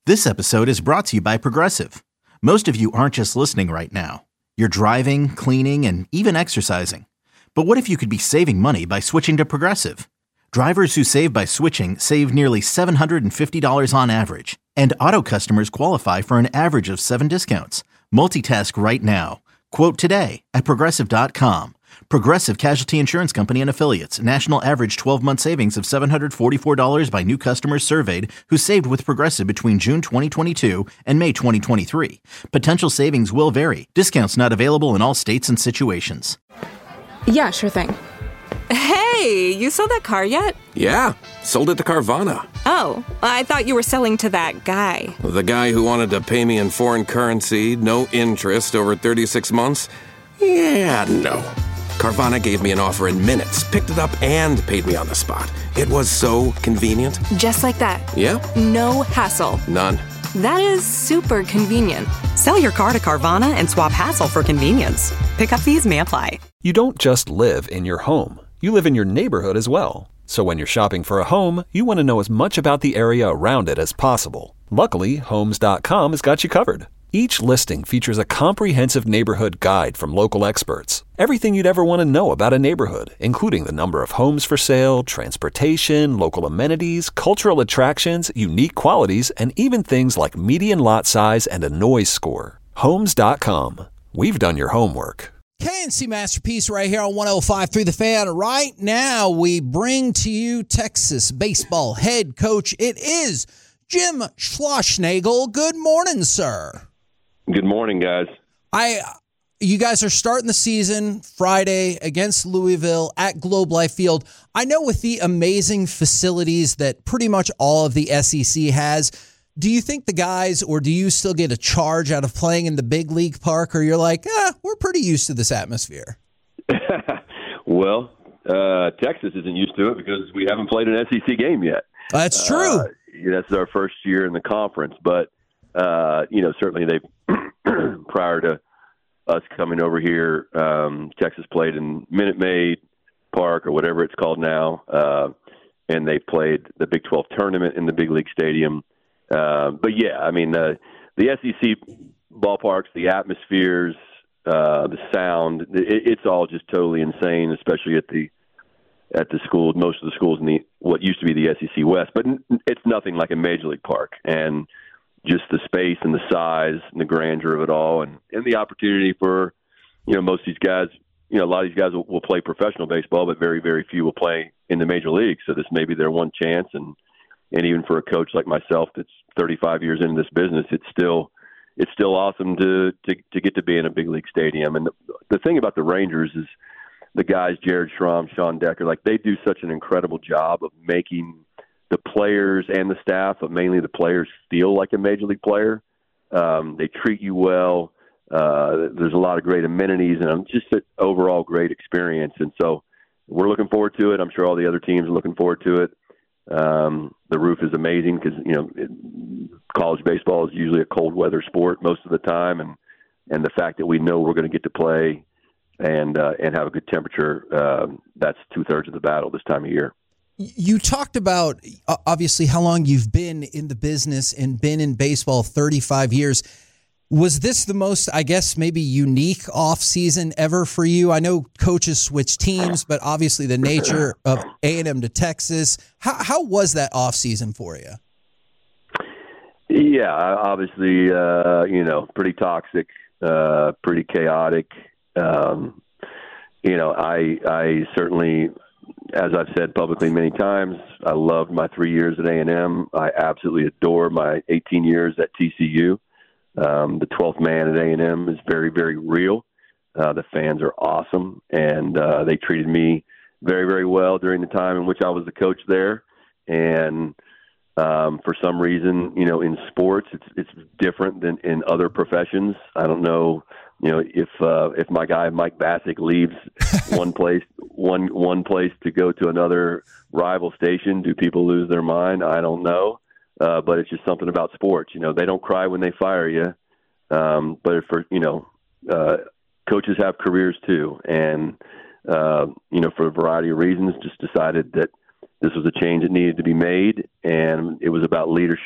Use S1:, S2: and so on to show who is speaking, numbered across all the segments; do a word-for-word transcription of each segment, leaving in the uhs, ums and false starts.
S1: This episode is brought to you by Progressive. Most of you aren't just listening right now. You're driving, cleaning, and even exercising. But what if you could be saving money by switching to Progressive? Drivers who save by switching save nearly seven hundred fifty dollars on average. And auto customers qualify for an average of seven discounts. Multitask right now. Quote today at Progressive dot com. Progressive Casualty Insurance Company and Affiliates. National average twelve-month savings of seven hundred forty-four dollars by new customers surveyed who saved with Progressive between June twenty twenty-two and May twenty twenty-three. Potential savings will vary. Discounts not available in all states and situations.
S2: Yeah, sure thing.
S3: Hey, you sold that car yet?
S4: Yeah, sold it to Carvana.
S3: Oh, I thought you were selling to that guy.
S4: The guy who wanted to pay me in foreign currency, no interest, over thirty-six months? Yeah, no. Carvana gave me an offer in minutes, picked it up, and paid me on the spot. It was so convenient.
S3: Just like that.
S4: Yeah.
S3: No hassle.
S4: None.
S3: That is super convenient.
S5: Sell your car to Carvana and swap hassle for convenience. Pickup fees may apply.
S6: You don't just live in your home. You live in your neighborhood as well. So when you're shopping for a home, you want to know as much about the area around it as possible. Luckily, Homes dot com has got you covered. Each listing features a comprehensive neighborhood guide from local experts. Everything you'd ever want to know about a neighborhood, including the number of homes for sale, transportation, local amenities, cultural attractions, unique qualities, and even things like median lot size and a noise score. Homes dot com. We've done your homework.
S7: K N C Masterpiece right here on one oh five point three The Fan. Right now, we bring to you Texas baseball head coach. It is Jim Schlossnagle. Good morning, sir.
S8: Good morning, guys.
S7: I, you guys are starting the season Friday against Louisville at Globe Life Field. I know with the amazing facilities that pretty much all of the S E C has, do you think the guys, or do you still get a charge out of playing in the big league park, or you're like, ah, we're pretty used to this atmosphere?
S8: Well, uh, Texas isn't used to it because we haven't played an S E C game yet.
S7: That's true.
S8: Uh, that's our first year in the conference, but uh, you know, certainly they prior to us coming over here, um, Texas played in Minute Maid Park or whatever it's called now, uh, and they played the Big twelve tournament in the big league stadium. Uh, but yeah, I mean, uh, the S E C ballparks, the atmospheres, uh, the sound, it, it's all just totally insane, especially at the at the schools, most of the schools in the what used to be the S E C West. But it's nothing like a major league park, and just the space and the size and the grandeur of it all, and, and the opportunity for, you know, most of these guys, you know, a lot of these guys will, will play professional baseball, but very, very few will play in the major leagues. So this may be their one chance, and and even for a coach like myself that's thirty-five years into this business, it's still it's still awesome to to, to get to be in a big league stadium. And the, the thing about the Rangers is the guys, Jared Schramm, Sean Decker, like they do such an incredible job of making the players and the staff, but mainly the players, feel like a major league player. Um, they treat you well. Uh, there's a lot of great amenities, and just an overall great experience. And so we're looking forward to it. I'm sure all the other teams are looking forward to it. Um, the roof is amazing because, you know, it, college baseball is usually a cold weather sport most of the time. And, and the fact that we know we're going to get to play and, uh, and have a good temperature, uh, that's two thirds of the battle this time of year.
S7: You talked about, obviously, how long you've been in the business and been in baseball, thirty-five years. Was this the most, I guess, maybe unique offseason ever for you? I know coaches switch teams, but obviously the nature of A and M to Texas. How, how was that offseason for you?
S8: Yeah, obviously, uh, you know, pretty toxic, uh, pretty chaotic. Um, you know, I I certainly, as I've said publicly many times, I loved my three years at A and M. I absolutely adore my eighteen years at T C U. Um, the twelfth man at A and M is very, very real. Uh, the fans are awesome, and uh, they treated me very, very well during the time in which I was the coach there. And um, for some reason, you know, in sports, it's it's different than in other professions. I don't know, you know, if uh, if my guy Mike Bassick leaves one place, one one place to go to another rival station, do people lose their mind? I don't know. Uh, but it's just something about sports. You know, they don't cry when they fire you. Um, but for, you know, uh, coaches have careers too. And, uh, you know, for a variety of reasons, just decided that this was a change that needed to be made. And it was about leadership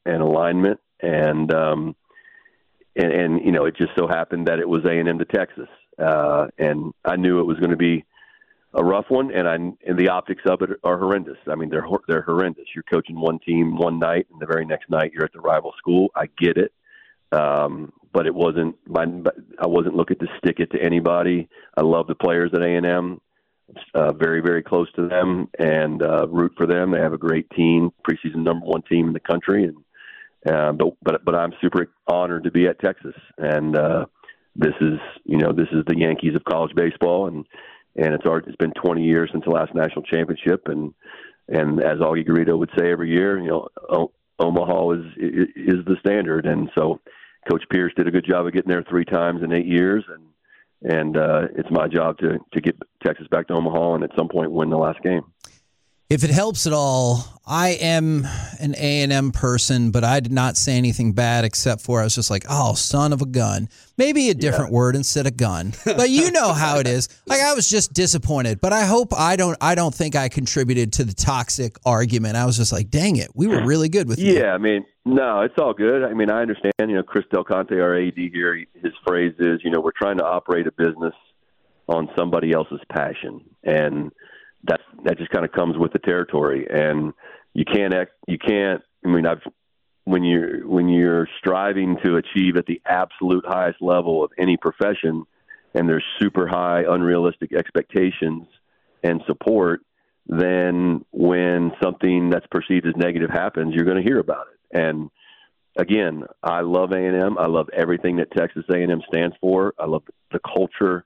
S8: and alignment, and um, and, and you know, it just so happened that it was A and M to Texas, uh, and I knew it was going to be a rough one, and I and the optics of it are horrendous. I mean, they're they're horrendous. You're coaching one team one night, and the very next night you're at the rival school. I get it, um, but it wasn't. My, I wasn't looking to stick it to anybody. I love the players at A and M. Uh, very, very close to them, and uh, root for them. They have a great team, preseason number one team in the country, and uh, but but but I'm super honored to be at Texas, and uh, this is you know this is the Yankees of college baseball, and and it's our, it's been twenty years since the last national championship, and and as Augie Garrido would say every year, you know o- Omaha is is the standard, and so Coach Pierce did a good job of getting there three times in eight years, and. And uh, it's my job to, to get Texas back to Omaha and at some point win the last game.
S7: If it helps at all, I am an A and M person, but I did not say anything bad except for I was just like, oh, son of a gun. Maybe a different yeah. word instead of gun. But you know how it is. Like, I was just disappointed. But I hope I don't I don't think I contributed to the toxic argument. I was just like, dang it, we were really good with
S8: yeah,
S7: you.
S8: Yeah, I mean, no, it's all good. I mean, I understand, you know, Chris Del Conte, our A D here, his phrase is, you know, we're trying to operate a business on somebody else's passion. And That that just kind of comes with the territory, and you can't act, you can't. I mean, I've when you're when you're striving to achieve at the absolute highest level of any profession, and there's super high, unrealistic expectations and support, then when something that's perceived as negative happens, you're going to hear about it. And again, I love A and M. I love everything that Texas A and M stands for. I love the culture.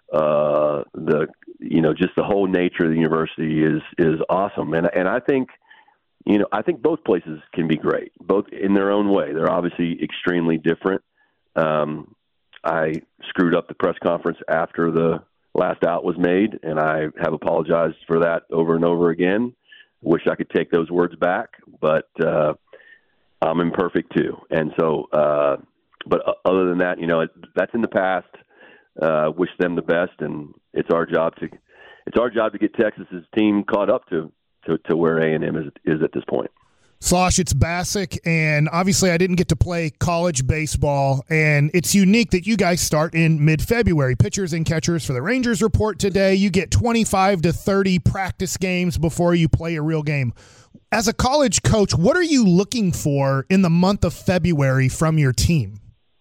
S8: Uh, the you know just the whole nature of the university is is awesome, and and I think you know I think both places can be great, both in their own way. They're obviously extremely different. Um, I screwed up the press conference after the last out was made, and I have apologized for that over and over again. Wish I could take those words back, but uh, I'm imperfect too, and so. Uh, but other than that, you know, it, that's in the past. Uh, wish them the best, and it's our job to it's our job to get Texas's team caught up to to, to where A and M is is at this point.
S9: Slosh, it's Bassick, and obviously I didn't get to play college baseball, and it's unique that you guys start in mid-February. Pitchers and catchers for the Rangers report today. You get twenty-five to thirty practice games before you play a real game. As a college coach, what are you looking for in the month of February from your team?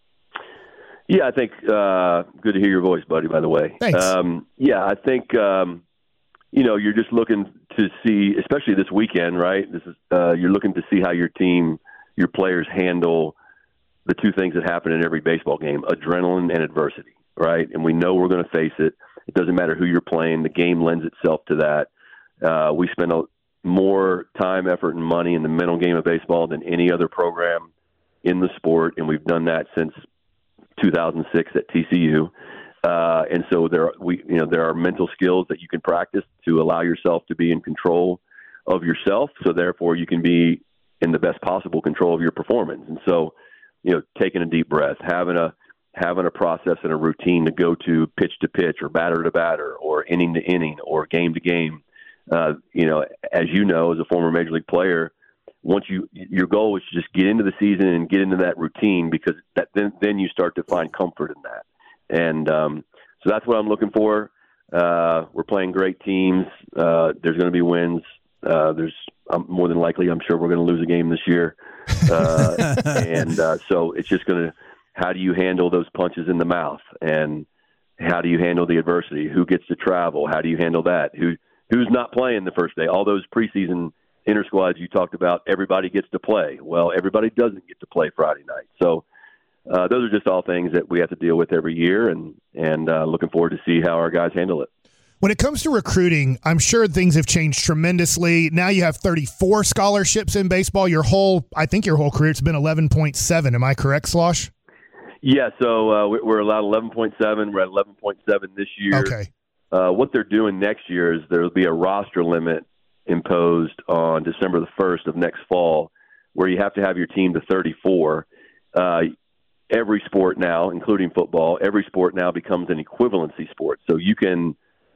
S8: Yeah, I think uh, good to hear your voice, buddy, by the way.
S9: Thanks.
S8: Um, yeah, I think, um, you know, you're just looking to see, especially this weekend, right? This is uh, you're looking to see how your team, your players handle the two things that happen in every baseball game, adrenaline and adversity, right? And we know we're going to face it. It doesn't matter who you're playing. The game lends itself to that. Uh, we spend a, more time, effort, and money in the mental game of baseball than any other program in the sport, and we've done that since two thousand six at T C U, uh, and so there are, we you know there are mental skills that you can practice to allow yourself to be in control of yourself. So therefore, you can be in the best possible control of your performance. And so, you know, taking a deep breath, having a having a process and a routine to go to pitch to pitch, or batter to batter, or inning to inning, or game to game. Uh, you know, as you know, as a former major league player. Once you, your goal is to just get into the season and get into that routine, because that then, then you start to find comfort in that. And um, so that's what I'm looking for. Uh, we're playing great teams. Uh, there's going to be wins. Uh, there's um, more than likely, I'm sure we're going to lose a game this year. Uh, and uh, so it's just going to, how do you handle those punches in the mouth? And how do you handle the adversity? Who gets to travel? How do you handle that? Who Who's not playing the first day? All those preseason inter squads you talked about, everybody gets to play. Well, everybody doesn't get to play Friday night. So uh, those are just all things that we have to deal with every year, and and uh, looking forward to see how our guys handle it.
S9: When it comes to recruiting, I'm sure things have changed tremendously. Now you have thirty-four scholarships in baseball. Your whole, I think your whole career, it's been eleven point seven. Am I correct, Slosh? Yeah,
S8: so uh, we're allowed eleven point seven. We're at eleven point seven this year.
S9: Okay.
S8: Uh, what they're doing next year is there will be a roster limit imposed on December the first of next fall, where you have to have your team to thirty-four. Uh, every sport now, including football, every sport now becomes an equivalency sport. So you can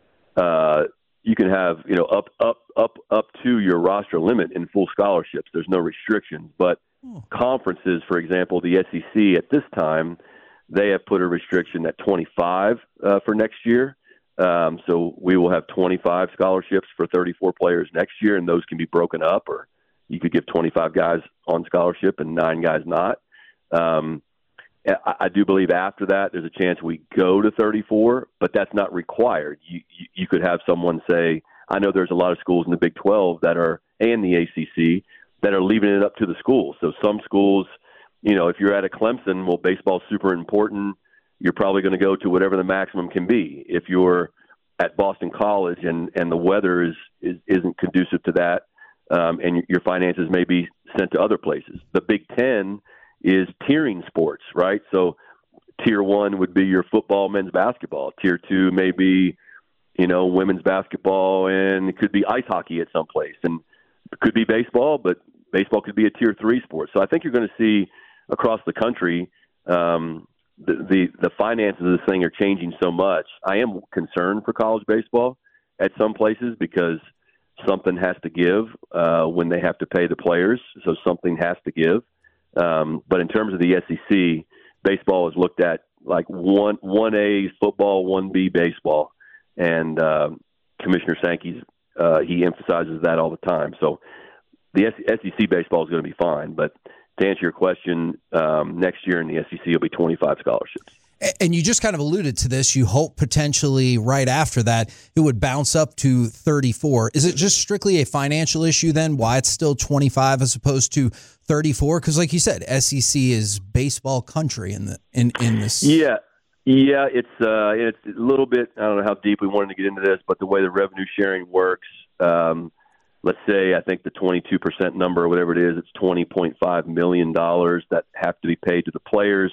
S8: uh, you can have you know up up up up to your roster limit in full scholarships. There's no restrictions, but conferences, for example, the S E C at this time, they have put a restriction at twenty-five uh, for next year. Um, so we will have twenty-five scholarships for thirty-four players next year, and those can be broken up, or you could give twenty-five guys on scholarship and nine guys not. Um, I, I do believe after that there's a chance we go to thirty-four, but that's not required. You, you, you could have someone say, I know there's a lot of schools in the Big twelve that are, and the A C C, that are leaving it up to the schools. So some schools, you know, if you're at a Clemson, well, baseball's super important. You're probably going to go to whatever the maximum can be. If you're at Boston College and, and the weather is, is, isn't conducive to that, um, and your finances may be sent to other places. The Big Ten is tiering sports, right? So tier one would be your football, men's basketball. Tier two may be, you know, women's basketball, and it could be ice hockey at some place. And it could be baseball, but baseball could be a tier three sport. So I think you're going to see across the country, um, the, the, the finances of this thing are changing so much. I am concerned for college baseball at some places because something has to give uh, when they have to pay the players. So something has to give. Um, but in terms of the S E C, baseball is looked at like one, one A football, one B baseball. And uh, Commissioner Sankey's, uh, he emphasizes that all the time. So the S E C baseball is going to be fine. But to answer your question, um, next year in the S E C will be twenty-five scholarships.
S7: And you just kind of alluded to this. You hope potentially right after that it would bounce up to thirty-four. Is it just strictly a financial issue then, why it's still twenty-five as opposed to thirty-four? Because like you said, S E C is baseball country in the in, in this.
S8: Yeah. Yeah, it's uh, it's a little bit, I don't know how deep we wanted to get into this, but the way the revenue sharing works, um, let's say I think the twenty-two percent number or whatever it is, it's twenty point five million dollars that have to be paid to the players.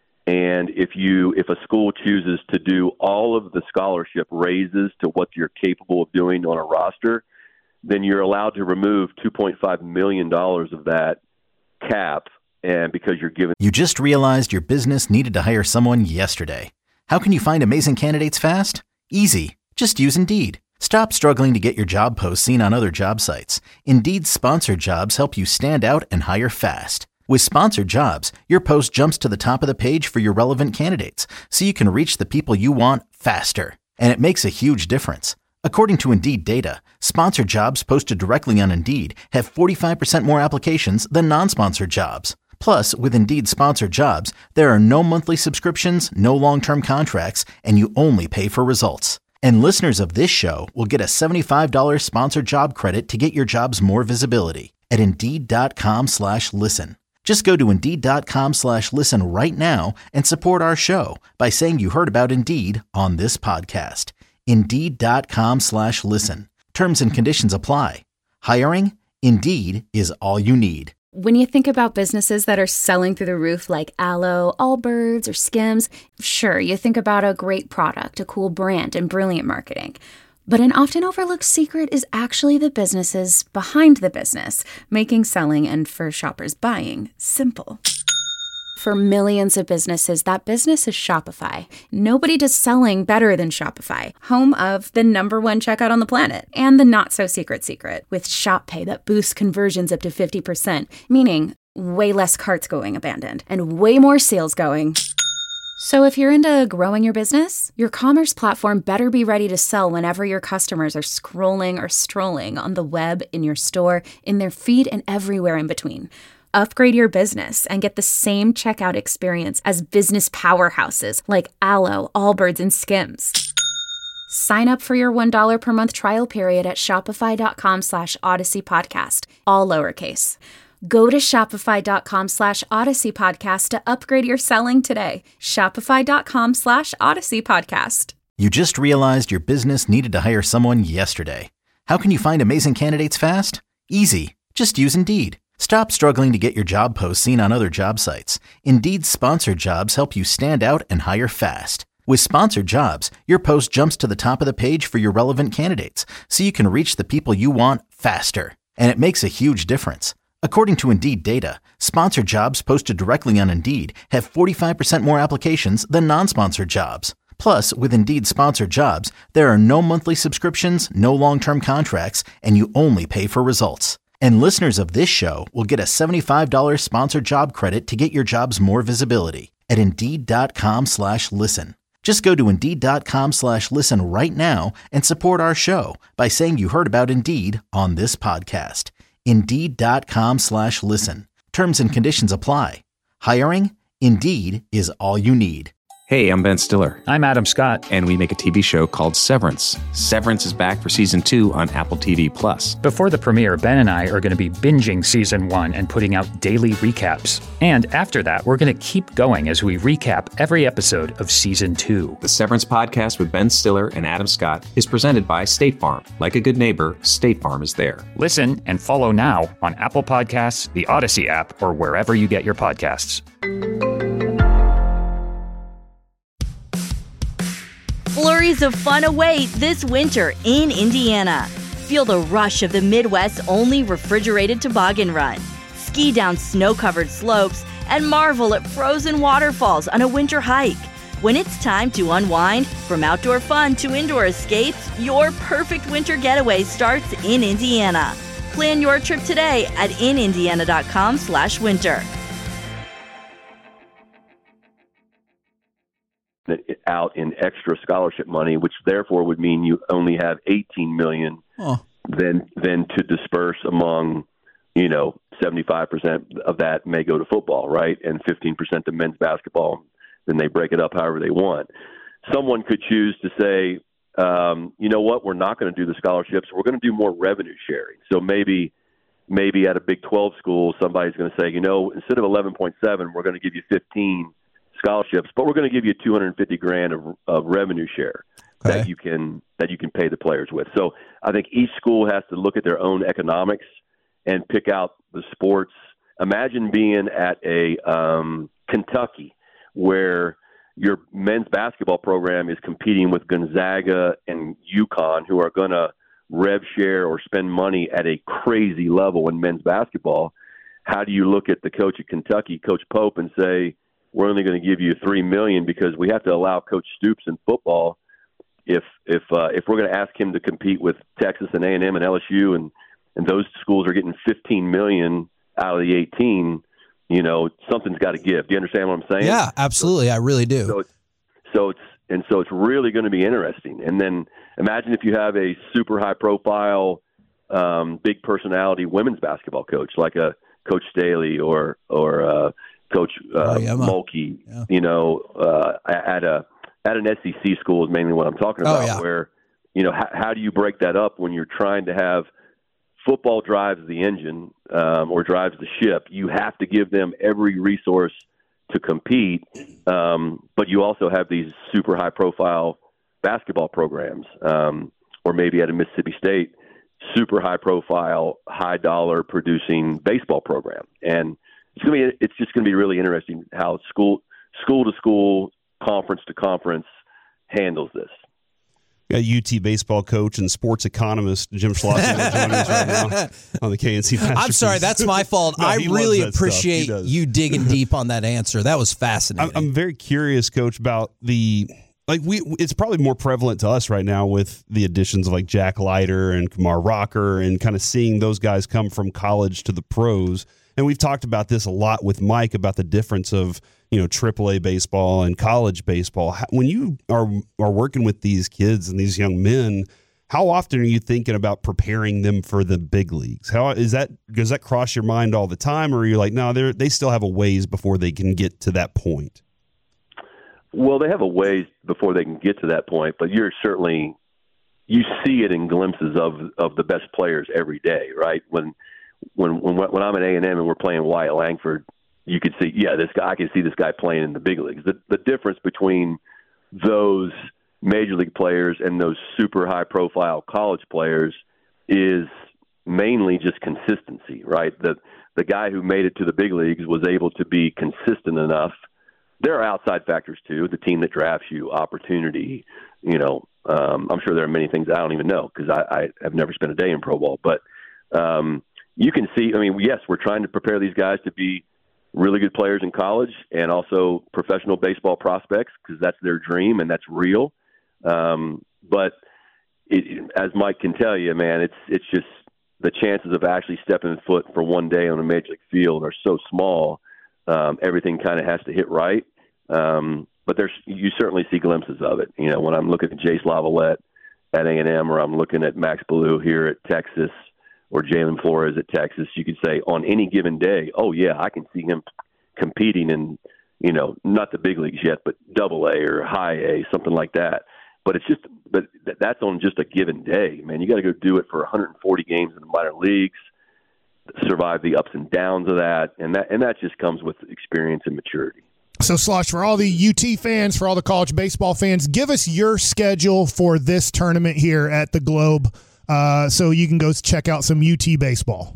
S8: And if you if a school chooses to do all of the scholarship raises to what you're capable of doing on a roster, then you're allowed to remove two point five million dollars of that cap. And because you're given.
S1: You just realized your business needed to hire someone yesterday. How can you find amazing candidates fast? Easy. Just use Indeed. Stop struggling to get your job posts seen on other job sites. Indeed's sponsored jobs help you stand out and hire fast. With sponsored jobs, your post jumps to the top of the page for your relevant candidates, so you can reach the people you want faster. And it makes a huge difference. According to Indeed data, sponsored jobs posted directly on Indeed have forty-five percent more applications than non-sponsored jobs. Plus, with Indeed sponsored jobs, there are no monthly subscriptions, no long-term contracts, and you only pay for results. And listeners of this show will get a seventy-five dollars sponsored job credit to get your jobs more visibility at Indeed.com slash listen. Just go to Indeed.com slash listen right now and support our show by saying you heard about Indeed on this podcast. Indeed.com slash listen. Terms and conditions apply. Hiring? Indeed is all you need.
S10: When you think about businesses that are selling through the roof like Aloe, Allbirds, or Skims, sure, you think about a great product, a cool brand, and brilliant marketing. But an often overlooked secret is actually the businesses behind the business, making selling and, for shoppers, buying simple. For millions of businesses, that business is Shopify. Nobody does selling better than Shopify, home of the number one checkout on the planet, and the not-so-secret secret, with Shop Pay that boosts conversions up to fifty percent, meaning way less carts going abandoned, and way more sales going. So if you're into growing your business, your commerce platform better be ready to sell whenever your customers are scrolling or strolling on the web, in your store, in their feed, and everywhere in between. Upgrade your business and get the same checkout experience as business powerhouses like Aloe, Allbirds, and Skims. Sign up for your one dollar per month trial period at shopify.com slash Odyssey Podcast, all lowercase. Go to shopify.com slash Odyssey Podcast to upgrade your selling today. Shopify.com slash Odyssey Podcast.
S1: You just realized your business needed to hire someone yesterday. How can you find amazing candidates fast? Easy. Just use Indeed. Stop struggling to get your job posts seen on other job sites. Indeed's sponsored jobs help you stand out and hire fast. With sponsored jobs, your post jumps to the top of the page for your relevant candidates, so you can reach the people you want faster. And it makes a huge difference. According to Indeed data, sponsored jobs posted directly on Indeed have forty-five percent more applications than non-sponsored jobs. Plus, with Indeed sponsored jobs, there are no monthly subscriptions, no long-term contracts, and you only pay for results. And listeners of this show will get a seventy-five dollars sponsored job credit to get your jobs more visibility at Indeed.com slash listen. Just go to Indeed.com slash listen right now and support our show by saying you heard about Indeed on this podcast. Indeed.com slash listen. Terms and conditions apply. Hiring? Indeed is all you need.
S11: Hey, I'm Ben Stiller.
S12: I'm Adam Scott.
S11: And we make a T V show called Severance. Severance is back for season two on Apple T V Plus.
S12: Before the premiere, Ben and I are going to be binging season one and putting out daily recaps. And after that, we're going to keep going as we recap every episode of season two.
S11: The Severance podcast with Ben Stiller and Adam Scott is presented by State Farm. Like a good neighbor, State Farm is there.
S12: Listen and follow now on Apple Podcasts, the Odyssey app, or wherever you get your podcasts.
S13: Flurries of fun await this winter in Indiana. Feel the rush of the Midwest's only refrigerated toboggan run. Ski down snow-covered slopes and marvel at frozen waterfalls on a winter hike. When it's time to unwind, from outdoor fun to indoor escapes, your perfect winter getaway starts in Indiana. Plan your trip today at in indiana dot com slash winter.
S8: Out in extra scholarship money, which therefore would mean you only have eighteen million dollars oh. then then to disperse among, you know, seventy-five percent of that may go to football, right? And fifteen percent to men's basketball. Then they break it up however they want. Someone could choose to say, um, you know what, we're not going to do the scholarships. We're going to do more revenue sharing. So maybe maybe at a Big twelve school, somebody's going to say, you know, instead of eleven point seven, we're going to give you fifteen scholarships, but we're going to give you two hundred fifty grand of, of revenue share okay. that you can that you can pay the players with. So I think each school has to look at their own economics and pick out the sports. Imagine being at a um, Kentucky where your men's basketball program is competing with Gonzaga and UConn, who are going to rev share or spend money at a crazy level in men's basketball. How do you look at the coach at Kentucky, Coach Pope, and say, we're only going to give you three million dollars because we have to allow Coach Stoops in football. If if uh, if we're going to ask him to compete with Texas and A and M and L S U and, and those schools are getting fifteen million dollars out of the eighteen, you know, something's got to give. Do you understand what I'm saying?
S7: Yeah, absolutely.
S8: So,
S7: I really do.
S8: So it's, so it's and so it's really going to be interesting. And then imagine if you have a super high profile, um, big personality women's basketball coach like a Coach Staley or or uh, Coach uh, Mulkey, yeah. you know, uh, at a at an S E C school is mainly what I'm talking about.
S7: Oh, yeah.
S8: Where, you know, how, how do you break that up when you're trying to have football drives the engine um, or drives the ship? You have to give them every resource to compete, um, but you also have these super high profile basketball programs, um, or maybe at a Mississippi State, super high profile, high dollar producing baseball program, and It's gonna be. It's just going to be really interesting how school, school to school, conference to conference handles this.
S14: Got U T baseball coach and sports economist Jim Schlosser joining us right now on the K N C Masterpiece.
S7: I'm sorry, that's my fault. no, I really appreciate you digging deep on that answer. That was fascinating.
S14: I'm, I'm very curious, Coach, about the like we. It's probably more prevalent to us right now with the additions of like Jack Leiter and Kumar Rocker and kind of seeing those guys come from college to the pros. And we've talked about this a lot with Mike about the difference of, you know, triple A baseball and college baseball. When you are are working with these kids and these young men, how often are you thinking about preparing them for the big leagues? How is that? Does that cross your mind all the time, or are you like, no, they they still have a ways before they can get to that point?
S8: Well, they have a ways before they can get to that point, but you're certainly you see it in glimpses of of the best players every day, right? When When when when I'm at A and M and we're playing Wyatt Langford, you could see, yeah, this guy. I can see this guy playing in the big leagues. The the difference between those major league players and those super high profile college players is mainly just consistency, right? The the guy who made it to the big leagues was able to be consistent enough. There are outside factors too. The team that drafts you, opportunity. You know, um, I'm sure there are many things I don't even know because I, I have never spent a day in pro ball, but. Um, You can see, I mean, yes, we're trying to prepare these guys to be really good players in college and also professional baseball prospects because that's their dream and that's real. Um, but it, as Mike can tell you, man, it's it's just the chances of actually stepping foot for one day on a major league field are so small. Um, everything kind of has to hit right. Um, but there's you certainly see glimpses of it. You know, when I'm looking at Jace Lavalette at A and M, or I'm looking at Max Ballou here at Texas, or Jalen Flores at Texas, you could say on any given day, oh yeah, I can see him competing in, you know, not the big leagues yet, but double A or high A, something like that. But it's just, but that's on just a given day, man. You got to go do it for one hundred forty games in the minor leagues, survive the ups and downs of that, and that and that just comes with experience and maturity.
S9: So, Slosh, for all the U T fans, for all the college baseball fans, give us your schedule for this tournament here at the Globe, uh, so you can go check out some U T baseball.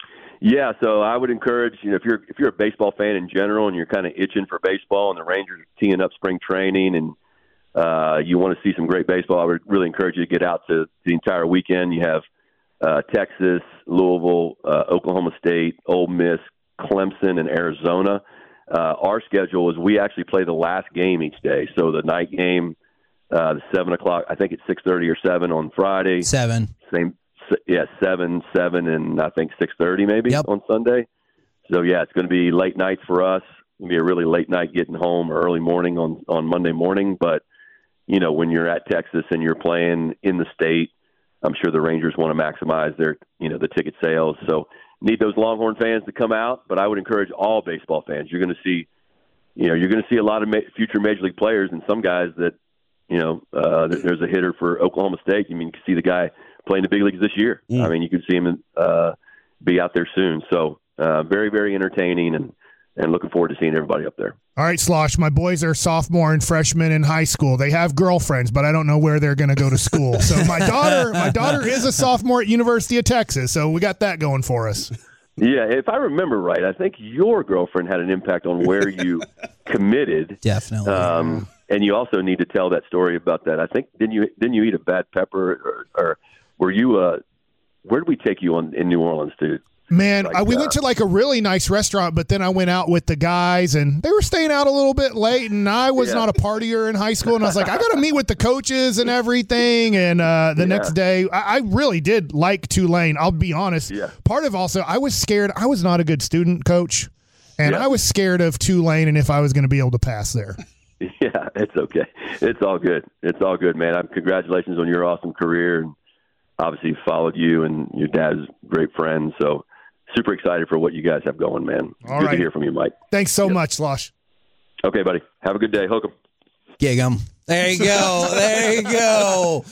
S8: Yeah, so I would encourage, you know, if you're if you're a baseball fan in general and you're kind of itching for baseball, and the Rangers are teeing up spring training, and uh, you want to see some great baseball, I would really encourage you to get out to the entire weekend. You have uh, Texas, Louisville, uh, Oklahoma State, Ole Miss, Clemson, and Arizona. Uh, our schedule is we actually play the last game each day. So the night game, uh, the seven o'clock, I think it's six thirty or seven on Friday.
S7: Seven.
S8: Same, yeah, seven, seven, and I think six thirty maybe yep. on Sunday. So yeah, it's going to be late nights for us. It's going to be a really late night getting home, or early morning on on Monday morning. But you know, when you're at Texas and you're playing in the state, I'm sure the Rangers want to maximize their, you know, the ticket sales. So need those Longhorn fans to come out, but I would encourage all baseball fans. You're going to see, you know, you're going to see a lot of ma- future major league players, and some guys that, you know, uh, there's a hitter for Oklahoma State. You mean, you can see the guy playing the big leagues this year. Mm. I mean, you can see him uh, be out there soon. So uh, very, very entertaining, and, and looking forward to seeing everybody up there.
S9: All right, Slosh, my boys are sophomore and freshmen in high school. They have girlfriends, but I don't know where they're going to go to school. So my daughter, my daughter is a sophomore at University of Texas, so we got that going for us.
S8: Yeah, if I remember right, I think your girlfriend had an impact on where you committed.
S7: Definitely.
S8: Um, and you also need to tell that story about that. I think didn't you didn't you eat a bad pepper, or, or were you? Uh, where did we take you on in New Orleans, dude?
S9: Man,
S8: like,
S9: I, we
S8: uh,
S9: went to like a really nice restaurant, but then I went out with the guys, and they were staying out a little bit late, and I was yeah. not a partier in high school, and I was like, I got to meet with the coaches and everything, and uh, the yeah. next day, I, I really did like Tulane, I'll be honest.
S8: Yeah.
S9: Part of also, I was scared. I was not a good student, Coach, and
S8: yeah.
S9: I was scared of Tulane and if I was going to be able to pass there.
S8: Yeah, it's okay. It's all good. It's all good, man. I'm, congratulations on your awesome career, and obviously followed you, and your dad's a great friend, so super excited for what you guys have going, man.
S9: All
S8: Good
S9: right.
S8: to hear from you, Mike.
S9: Thanks so
S8: yep.
S9: much, Slosh.
S8: Okay, buddy. Have a good day. Hook 'em.
S7: Gig 'em. There you go. There you go.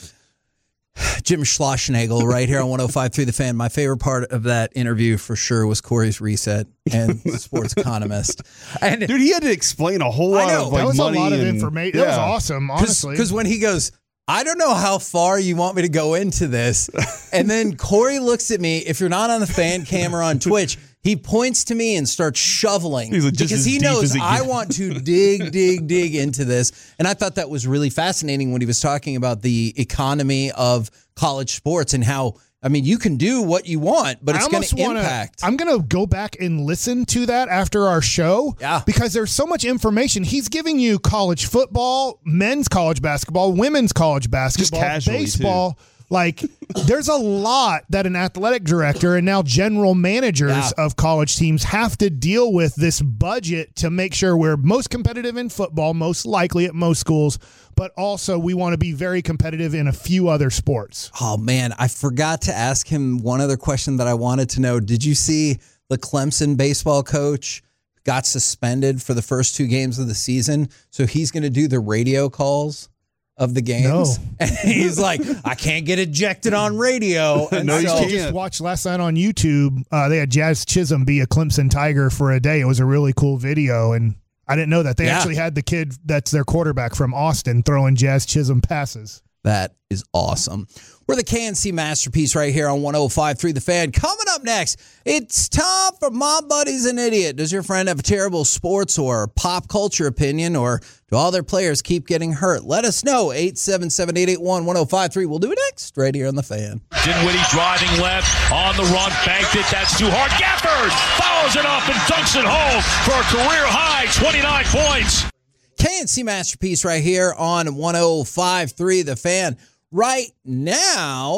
S7: Jim Schlossnagel right here on one oh five point three The Fan. My favorite part of that interview for sure was Corey's reset and Sports Economist. And
S14: dude, he had to explain a whole lot of like
S9: that was
S14: money
S9: a lot of
S14: and,
S9: information.
S14: Yeah.
S9: That was awesome, honestly.
S7: Because when he goes, I don't know how far you want me to go into this. And then Corey looks at me. If you're not on the fan camera on Twitch, he points to me and starts shoveling
S14: He's like, just
S7: because
S14: as
S7: he
S14: deep
S7: knows
S14: as it
S7: I
S14: gets.
S7: want to dig, dig, dig into this. And I thought that was really fascinating when he was talking about the economy of college sports and how, I mean, you can do what you want, but it's going to impact.
S9: I'm going to go back and listen to that after our show.
S7: Yeah.
S9: Because there's so much information. He's giving you college football, men's college basketball, women's college basketball,
S14: casually,
S9: baseball. Too. Like, there's a lot that an athletic director and now general managers
S7: Yeah.
S9: of college teams have to deal with this budget to make sure we're most competitive in football, most likely at most schools, but also we want to be very competitive in a few other sports.
S7: Oh, man, I forgot to ask him one other question that I wanted to know. Did you see the Clemson baseball coach got suspended for the first two games of the season? So he's going to do the radio calls of the games.
S9: No.
S7: And he's like, I can't get ejected on radio. And
S14: No, you
S7: so,
S9: I
S14: can't.
S9: just watched last night on YouTube. Uh, they had Jazz Chisholm be a Clemson Tiger for a day. It was a really cool video, and I didn't know that. They
S7: Yeah.
S9: actually had the kid that's their quarterback from Austin throwing Jazz Chisholm passes.
S7: that is awesome. We're the K N C Masterpiece right here on one oh five point three The Fan. Coming up next, it's time for My Buddy's an Idiot. Does your friend have a terrible sports or pop culture opinion, or do all their players keep getting hurt? Let us know. eight seven seven, eight eight one, one oh five three. We'll do it next right here on The Fan.
S15: Dinwiddie driving left, on the run, banked it, that's too hard. Gafford follows it up and dunks it home for a career high twenty-nine points.
S7: K N C Masterpiece right here on one oh five point three The Fan. Right now,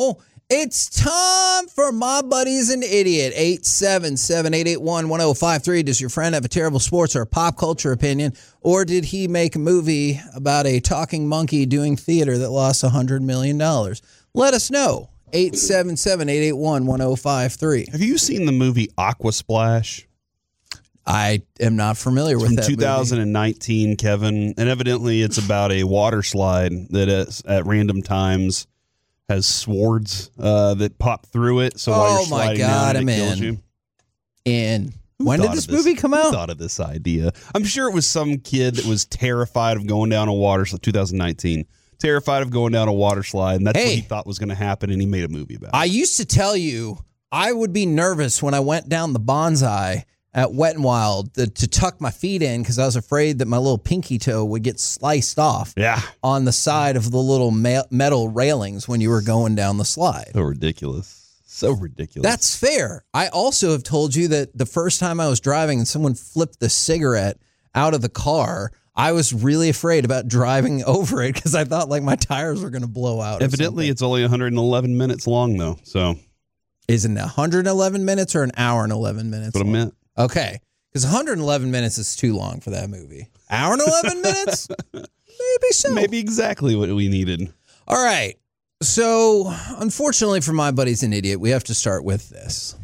S7: It's time for My Buddy's an Idiot. eight seven seven, eight eight one, one oh five three. Does your friend have a terrible sports or pop culture opinion? Or did he make a movie about a talking monkey doing theater that lost one hundred million dollars? Let us know. eight seven seven, eight eight one, one oh five three.
S14: Have you seen the movie Aqua Splash?
S7: I am not familiar
S14: it's
S7: with
S14: from
S7: that
S14: two thousand nineteen, movie. Kevin. And evidently it's about a water slide that is, at random times has swords uh, that pop through it. So while
S7: oh
S14: you're sliding
S7: my God,
S14: down,
S7: I'm
S14: it kills
S7: in.
S14: you.
S7: In.
S14: Who
S7: when did
S14: thought
S7: this
S14: of this
S7: movie come
S14: Who
S7: out?
S14: thought of this idea? I'm sure it was some kid that was terrified of going down a water slide. twenty nineteen. Terrified of going down a water slide, and that's
S7: Hey.
S14: what he thought was going to happen, and he made a movie about it.
S7: I used to tell you I would be nervous when I went down the bonsai at Wet and Wild to, to tuck my feet in because I was afraid that my little pinky toe would get sliced off
S14: yeah.
S7: on the side of the little ma- metal railings when you were going down the slide.
S14: So ridiculous. So ridiculous.
S7: That's fair. I also have told you that the first time I was driving and someone flipped the cigarette out of the car, I was really afraid about driving over it because I thought like my tires were going to blow out.
S14: Evidently, it's only one hundred eleven minutes long, though. So,
S7: is it one hundred eleven minutes or an hour and eleven minutes?
S14: That's what
S7: long?
S14: I meant.
S7: Okay, because one hundred eleven minutes is too long for that movie. Hour and eleven minutes? Maybe so.
S14: Maybe exactly what we needed.
S7: All right. So, unfortunately for My Buddy's an Idiot, we have to start with this.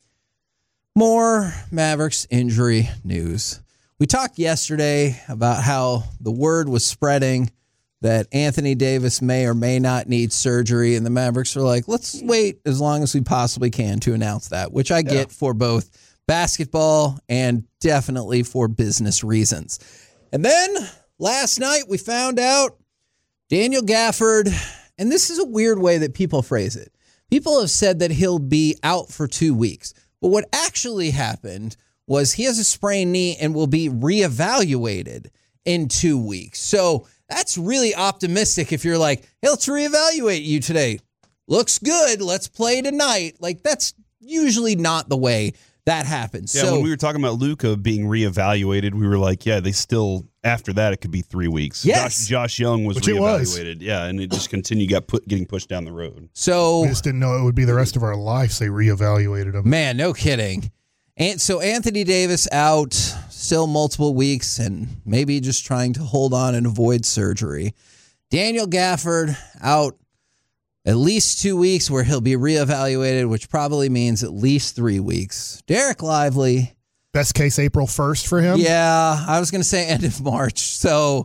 S7: More Mavericks injury news. We talked yesterday about how the word was spreading that Anthony Davis may or may not need surgery, and the Mavericks are like, let's wait as long as we possibly can to announce that, which I get yeah. for both basketball and definitely for business reasons. And then last night we found out Daniel Gafford, and this is a weird way that people phrase it. People have said that he'll be out for two weeks, but what actually happened was he has a sprained knee and will be reevaluated in two weeks. So that's really optimistic if you're like, hey, let's reevaluate you today. Looks good. Let's play tonight. Like, that's usually not the way that happens.
S14: Yeah,
S7: so,
S14: when we were talking about Luka being reevaluated, we were like, yeah, they still, after that, it could be three weeks.
S7: Yes.
S14: Josh, Josh Young was
S9: Which it was.
S14: reevaluated. Yeah, and it just continued, got put, getting pushed down the road.
S7: So
S9: we just didn't know it would be the rest of our lives they reevaluated him.
S7: Man, no kidding. And so Anthony Davis out still multiple weeks and maybe just trying to hold on and avoid surgery. Daniel Gafford out at least two weeks where he'll be reevaluated, which probably means at least three weeks. Derek Lively.
S9: Best case April first for him?
S7: Yeah, I was going to say end of March. So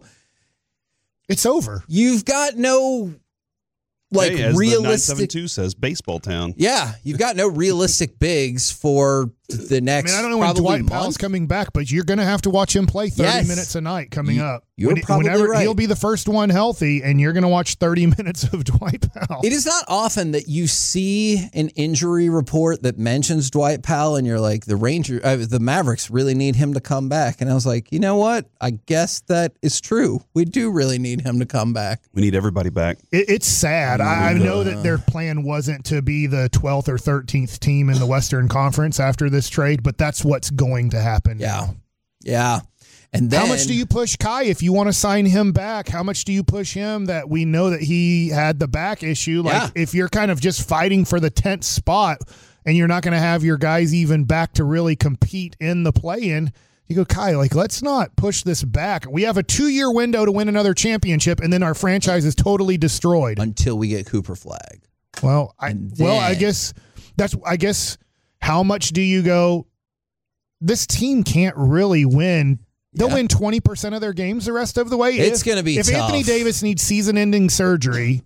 S9: it's over.
S7: You've got no like
S14: hey, as
S7: realistic.
S14: The nine seven two says, baseball town.
S7: Yeah, you've got no realistic bigs for the next.
S9: I mean, I don't know when Dwight
S7: month.
S9: Powell's coming back, but you're going to have to watch him play thirty
S7: yes.
S9: minutes a night coming
S7: you,
S9: up.
S7: You're
S9: when,
S7: probably
S9: whenever
S7: right.
S9: He'll be the first one healthy, and you're going to watch thirty minutes of Dwight Powell.
S7: It is not often that you see an injury report that mentions Dwight Powell, and you're like, the Ranger, uh, the Mavericks really need him to come back. And I was like, you know what? I guess that is true. We do really need him to come back.
S14: We need everybody back.
S9: It, it's sad. I, I know that their plan wasn't to be the twelfth or thirteenth team in the Western Conference after this trade, but that's what's going to happen.
S7: Yeah.
S9: Now.
S7: Yeah. And then,
S9: how much do you push Kai if you want to sign him back? How much do you push him that we know that he had the back issue? Like
S7: yeah.
S9: if you're kind of just fighting for the tenth spot and you're not going to have your guys even back to really compete in the play-in, you go, Kai, like, let's not push this back. We have a two-year window to win another championship, and then our franchise is totally destroyed.
S7: Until we get Cooper Flag.
S9: Well, I
S7: then,
S9: well, I guess that's I guess how much do you go, this team can't really win. They'll
S7: yeah.
S9: win twenty percent of their games the rest of the way.
S7: It's
S9: if,
S7: going to be
S9: If
S7: tough.
S9: Anthony Davis needs season-ending surgery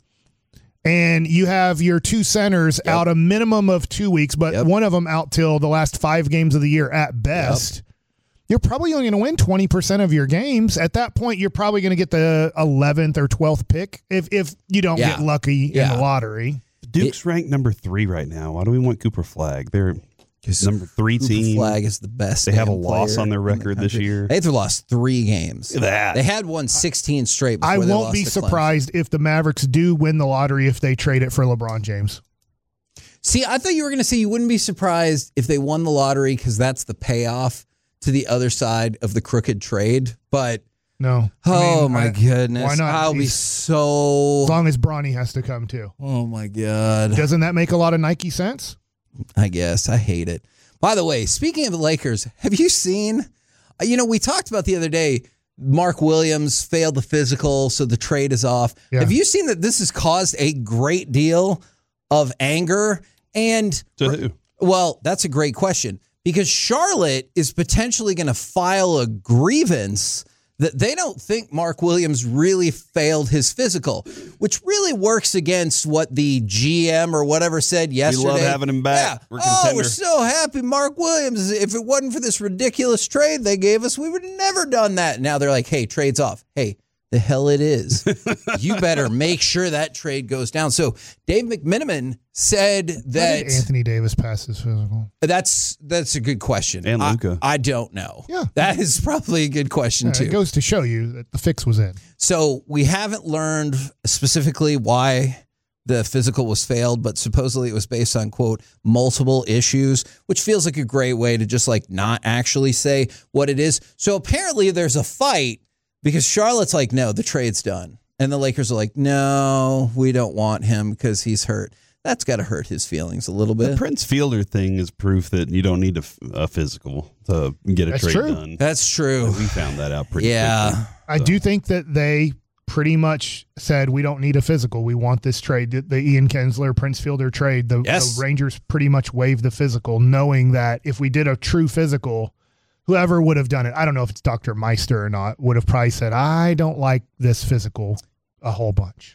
S9: and you have your two centers
S7: yep.
S9: out a minimum of two weeks, but
S7: yep.
S9: one of them out till the last five games of the year at best, yep. you're probably only going to win twenty percent of your games. At that point, you're probably going to get the eleventh or twelfth pick if, if you don't
S7: yeah.
S9: get lucky
S7: yeah.
S9: in the lottery.
S14: Duke's it, ranked number three right now. Why do we want Cooper Flag? They're number three
S7: Cooper
S14: team.
S7: Flag is the best.
S14: They have a loss on their record
S7: the
S14: this year.
S7: They've lost three games.
S14: Look at that.
S7: They had won sixteen straight. Before
S9: I
S7: they
S9: won't
S7: lost
S9: be
S7: to
S9: surprised
S7: Clemson.
S9: if the Mavericks do win the lottery if they trade it for LeBron James.
S7: See, I thought you were going to say you wouldn't be surprised if they won the lottery because that's the payoff to the other side of the crooked trade. But
S9: No.
S7: Oh,
S9: I mean,
S7: my
S9: I-
S7: goodness.
S9: Why not?
S7: I'll be
S9: He's-
S7: so.
S9: As long as Bronny has to come too.
S7: Oh, my God.
S9: Doesn't that make a lot of Nike sense?
S7: I guess. I hate it. By the way, speaking of the Lakers, have you seen, you know, we talked about the other day, Mark Williams failed the physical, so the trade is off.
S9: Yeah.
S7: Have you seen that this has caused a great deal of anger? And,
S14: To who?
S7: well, that's a great question because Charlotte is potentially going to file a grievance that they don't think Mark Williams really failed his physical, which really works against what the G M or whatever said yesterday.
S14: We love having him back.
S7: Yeah.
S14: We're
S7: oh,
S14: contender.
S7: we're so happy Mark Williams. If it wasn't for this ridiculous trade they gave us, we would have never done that. Now they're like, hey, trade's off. Hey, the hell it is. You better make sure that trade goes down. So Dave McMenamin said
S9: How
S7: that
S9: did Anthony Davis pass his physical?
S7: that's that's a good question.
S14: And
S7: I-
S14: Luka.
S7: I, don't know.
S9: Yeah.
S7: That is probably a good question
S9: Yeah,
S7: too.
S9: it goes to show you that the fix was in.
S7: So we haven't learned specifically why the physical was failed, but supposedly it was based on, quote, multiple issues, which feels like a great way to just like not actually say what it is. So apparently there's a fight because Charlotte's like, no, the trade's done. And the Lakers are like, no, we don't want him because he's hurt. That's got to hurt his feelings a little
S14: The
S7: bit.
S14: Prince Fielder thing is proof that you don't need a, f- a physical to get a
S9: That's
S14: trade
S9: true.
S14: done.
S7: That's true.
S14: We found that out pretty
S7: Yeah.
S14: quickly.
S9: I do think that they pretty much said we don't need a physical. We want this trade. The, the Ian Kinsler, Prince Fielder trade, the,
S7: Yes.
S9: the Rangers pretty much waived the physical, knowing that if we did a true physical, whoever would have done it, I don't know if it's Doctor Meister or not, would have probably said, I don't like this physical a whole bunch.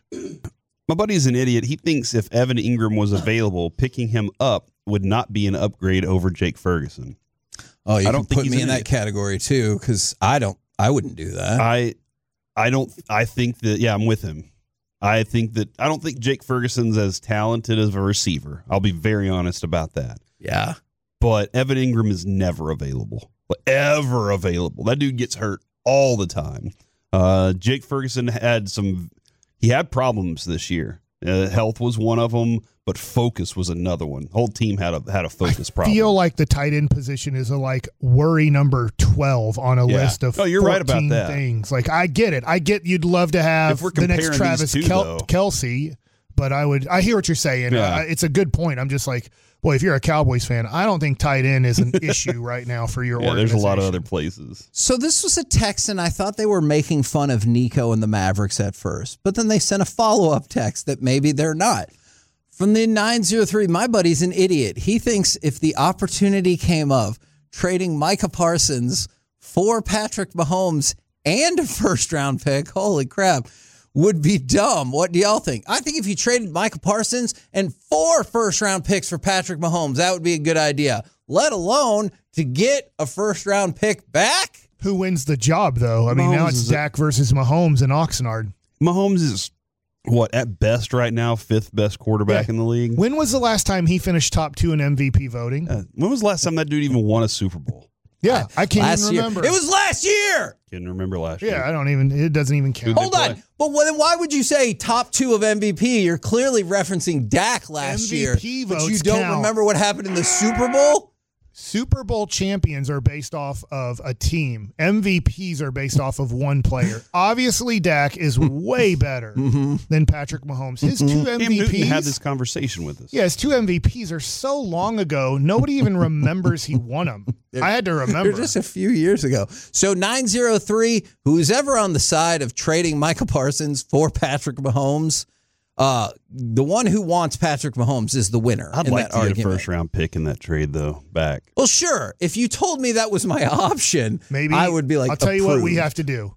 S14: My buddy's an idiot. He thinks if Evan Ingram was available, picking him up would not be an upgrade over Jake Ferguson.
S7: Oh, you
S14: I
S7: can
S14: don't think
S7: put
S14: he's
S7: me
S14: an
S7: in that
S14: idiot.
S7: category too because I don't, I wouldn't do that.
S14: I, I don't. I think that. Yeah, I'm with him. I think that. I don't think Jake Ferguson's as talented as a receiver. I'll be very honest about that.
S7: yeah.
S14: But Evan Ingram is never available. Like, ever available. That dude gets hurt all the time. Uh, Jake Ferguson had some. He had problems this year. Uh, health was one of them, but focus was another one. The whole team had a had a focus problem.
S9: Feel like the tight end position is a like worry number twelve on a
S14: Yeah.
S9: list of
S14: Oh, you're right about
S9: fourteen
S14: that.
S9: things. Like I get it. I get you'd love to have
S14: If we're
S9: the next
S14: comparing
S9: Travis
S14: these two,
S9: Kel-
S14: though.
S9: Kelsey, but I would I hear what you're saying.
S14: Yeah.
S9: Uh, it's a good point. I'm just like, boy, if you're a Cowboys fan, I don't think tight end is an issue right now for your
S14: Yeah, there's a lot of
S9: organization.
S14: other places.
S7: So this was a text, and I thought they were making fun of Nico and the Mavericks at first, but then they sent a follow-up text that maybe they're not. From the nine oh three, my buddy's an idiot. He thinks if the opportunity came of trading Micah Parsons for Patrick Mahomes and a first-round pick, holy crap, would be dumb. What do y'all think? I think if you traded Micah Parsons and four first-round picks for Patrick Mahomes, that would be a good idea, let alone to get a first-round pick back.
S9: Who wins the job, though? I mean, now
S14: Mahomes
S9: it's
S14: is a-
S9: Dak versus Mahomes and Oxnard.
S14: Mahomes is what at best right now fifth best quarterback
S9: Yeah.
S14: in the league.
S9: When was the last time he finished top two in M V P voting?
S14: Uh, when was the last time that dude even won a Super Bowl?
S9: Yeah, I can't
S7: Last
S9: even
S7: year.
S9: remember.
S7: It was last year.
S14: Can't remember last year.
S9: Yeah, I don't even. It doesn't even count.
S14: Who
S7: Hold
S14: they
S7: on.
S14: play?
S7: But then why would you say top two of M V P? You're clearly referencing Dak last
S9: M V P
S7: year. But you
S9: votes
S7: don't
S9: count.
S7: remember what happened in the Super Bowl?
S9: Super Bowl champions are based off of a team. M V Ps are based off of one player. Obviously, Dak is way better than Patrick Mahomes. His two
S14: Cam Newton
S9: M V
S14: had
S9: Ps.
S14: this conversation with us.
S9: Yeah, his two M V Ps are so long ago, nobody even remembers he won them. I had to remember.
S7: They're just a few years ago. So nine oh three, who's ever on the side of trading Micah Parsons for Patrick Mahomes, uh, the one who wants Patrick Mahomes is the winner
S14: I'd
S7: in
S14: like
S7: that
S14: to get
S7: argument.
S14: a first round pick in that trade though. Back.
S7: Well, sure. If you told me that was my option,
S9: Maybe
S7: I would be like,
S9: I'll tell you what we
S7: approved.
S9: have to do.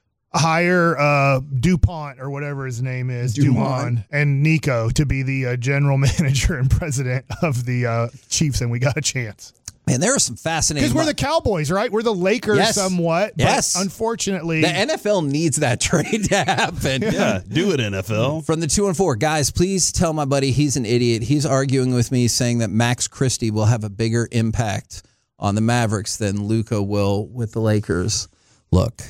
S9: Hire uh, DuPont or whatever his name is,
S7: Dumont.
S9: Dumont, and Nico to be the uh, general manager and president of the uh, Chiefs, and we got a chance.
S7: Man, there are some fascinating.
S9: Because we're the Cowboys, right? We're the Lakers
S7: Yes.
S9: somewhat.
S7: Yes.
S9: But unfortunately,
S7: The N F L needs that trade to happen.
S14: Yeah, do it N F L.
S7: From the two and four, guys, please tell my buddy he's an idiot. He's arguing with me, saying that Max Christie will have a bigger impact on the Mavericks than Luka will with the Lakers. Look,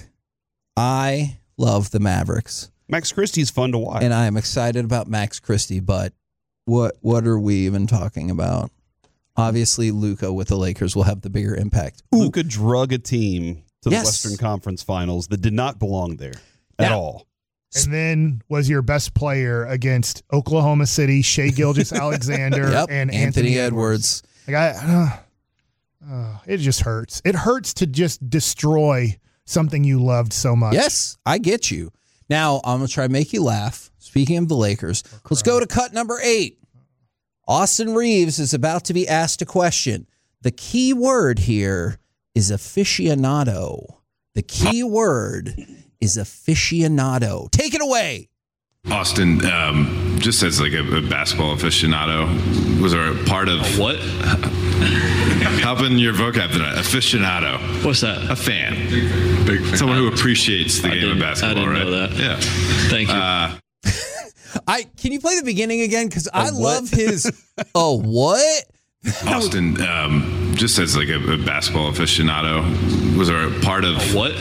S7: I love the Mavericks,
S14: Max Christie's fun to watch.
S7: and I am excited about Max Christie. But what what are we even talking about? Obviously, Luka with the Lakers will have the bigger impact.
S14: Luka drug a team to the
S7: Yes.
S14: Western Conference Finals that did not belong there at
S9: Now-
S14: all.
S9: And then was your best player against Oklahoma City, Shea Gilgeous-Alexander,
S7: Yep,
S9: and
S7: Anthony
S9: Anthony
S7: Edwards.
S9: Like I, uh, uh, it just hurts. It hurts to just destroy something you loved so much.
S7: Yes, I get you. Now, I'm going to try to make you laugh. Speaking of the Lakers, let's go to cut number eight. Austin Reeves is about to be asked a question. The key word here is aficionado. The key word is aficionado. Take it away.
S16: Austin, um, just as like a, a basketball aficionado, was there a part of what? Helping your vocab tonight. Aficionado.
S17: What's that?
S16: A fan. Big fan. Someone who appreciates the
S17: I
S16: game of
S17: didn't-
S16: basketball,
S17: I didn't
S16: right?
S17: know that.
S16: Yeah.
S17: Thank you.
S16: Uh,
S7: I can you play the beginning again? Because I
S14: what?
S7: love his. Oh, what?
S16: Austin, um, just as like a, a basketball aficionado, was there a part of
S17: what?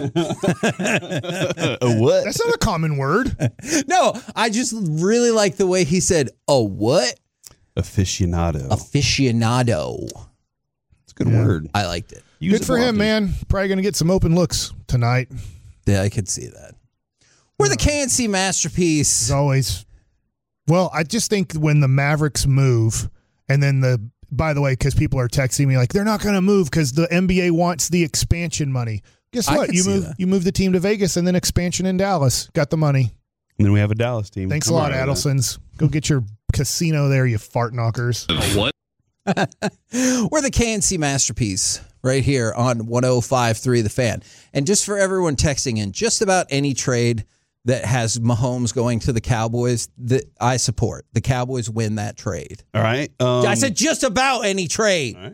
S14: A what?
S9: That's not a common word.
S7: No, I just really like the way he said, oh, what?
S14: Aficionado.
S7: Aficionado.
S14: It's a good word.
S7: I liked it.
S14: Use
S9: Good
S14: it
S9: for
S14: more
S9: him,
S14: often.
S9: man. Probably going to get some open looks tonight.
S7: Yeah, I could see that. We're the K N C masterpiece.
S9: As always. Well, I just think when the Mavericks move, and then the, by the way, because people are texting me like, they're not going to move because the N B A wants the expansion money. Guess
S7: I
S9: what?
S7: could
S9: You
S7: see
S9: move,
S7: that.
S9: you move the team to Vegas and then expansion in Dallas. Got the money.
S14: And then we have a Dallas team.
S9: Thanks
S14: Come
S9: a lot,
S14: on,
S9: Adelsons. Go get your casino there, you fart knockers.
S17: What?
S7: We're the K N C masterpiece right here on one oh five point three The Fan. And just for everyone texting in, just about any trade that has Mahomes going to the Cowboys that I support. The Cowboys win that trade.
S14: All right. Um,
S7: I said just about any trade.
S14: All right.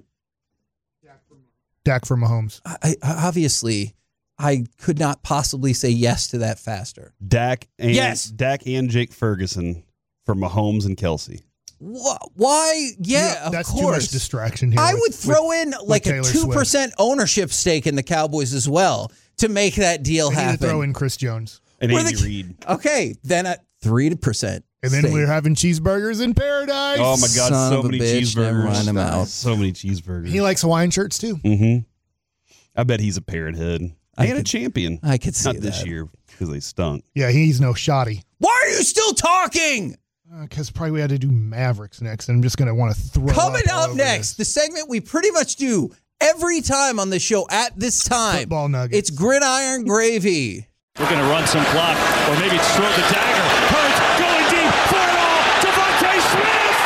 S9: Dak for Mahomes.
S7: I, I, obviously, I could not possibly say yes to that faster.
S14: Dak and
S7: Yes.
S14: Dak and Jake Ferguson for Mahomes and Kelsey.
S7: Wh- Why? Yeah, of
S9: that's
S7: course.
S9: too much distraction here.
S7: I
S9: with-
S7: would throw
S9: with-
S7: in
S9: with
S7: like a
S9: Taylor
S7: two
S9: Swift.
S7: percent ownership stake in the Cowboys as well to make that deal
S9: They need to
S7: happen.
S9: throw in Chris Jones.
S14: And
S7: We're
S14: Andy
S7: the-
S14: Reid.
S7: Okay, then at three percent.
S9: And then we're having cheeseburgers in paradise.
S14: Oh my God!
S7: Son
S14: so
S7: of a
S14: many
S7: bitch, never
S14: cheeseburgers.
S7: mind him out.
S14: So many cheeseburgers.
S9: He likes Hawaiian shirts too.
S14: Mm-hmm. I bet he's a parrot head
S7: I
S14: and a
S7: could-
S14: champion.
S7: I could see
S14: Not this
S7: that.
S14: year because they stunk.
S9: Yeah, he's no shoddy.
S7: Why are you still talking?
S9: Because probably we had to do Mavericks next, and I'm just going to want to throw
S7: Coming
S9: up, all
S7: up
S9: over
S7: next, the
S9: this.
S7: segment we pretty much do every time on the show at this time.
S9: Football nuggets.
S7: It's Gridiron Gravy.
S15: We're going to run some clock, or maybe it's throw the dagger. Hurts going deep for it all. Devontae Smith.